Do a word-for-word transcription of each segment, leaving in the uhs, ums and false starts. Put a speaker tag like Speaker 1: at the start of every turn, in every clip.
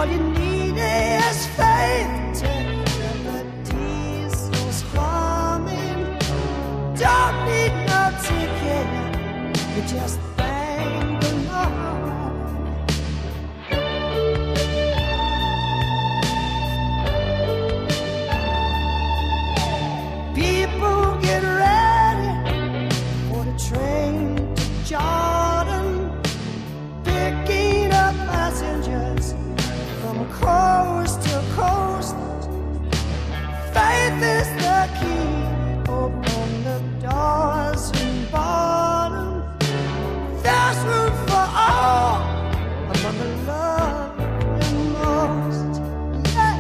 Speaker 1: All you need is faith to hear the diesels humming. Don't need no ticket, you just thank the Lord. People get ready for the train to Jordan, picking up passengers from coast to coast. Faith is the key, open the doors and bottom. There's room for all among the love and most. Yeah.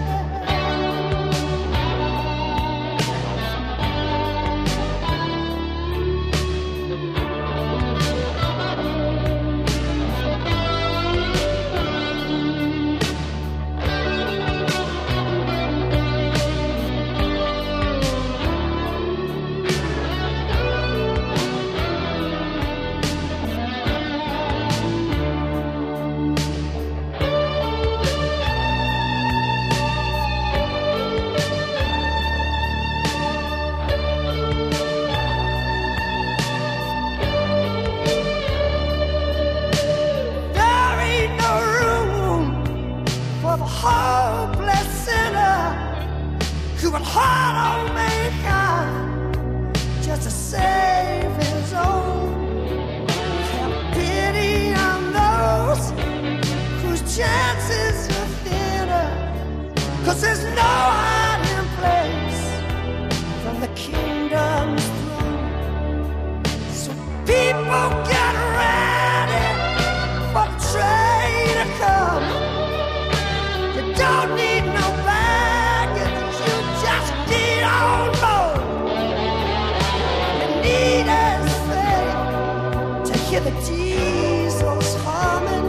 Speaker 1: A hopeless sinner who would hard on mankind just to save his own. Have pity on those whose chances are thinner, 'cause there's no hiding place from the kingdom's throne. So people get ready for the train to come. Don't need no baggage, you just get on board. You need is faith to hear the diesels humming.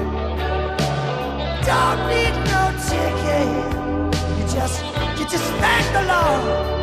Speaker 1: Don't need no ticket, you just, you just thank the Lord.